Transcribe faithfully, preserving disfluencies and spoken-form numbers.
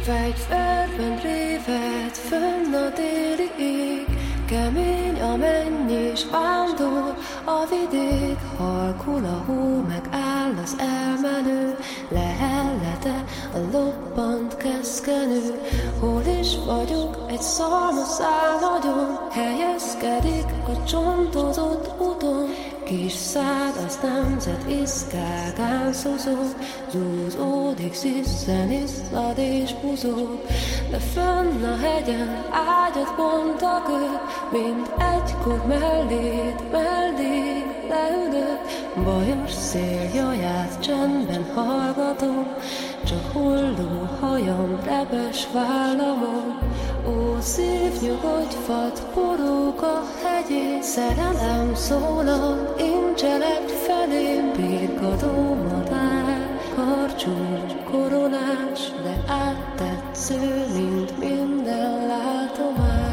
Fegyverben réved fönn a déli ég, kemény a mennyis vándor a vidék. Halkul a hó, megáll az elmenő, lehellete a lobbant keszkenő. Hol is vagyok, egy szalmaszál nagyon, helyezkedik a csontozott úton. Kis szád az nemzet iszkágán szozog, zúzódik, sziszen, iszlad és buzog. De fönn a hegyen ágyat bontak ők, mint egykor melléd, melléd leülök. Bajos szél jaját csendben hallgatom, csak hulló hajam repes vállamon. Ó, szív, nyugodj, vad, porog a hegyén, szerelem szólal, incselek felém. Birkadó madár, karcsús, koronás, de áttetsző, mint minden látomány.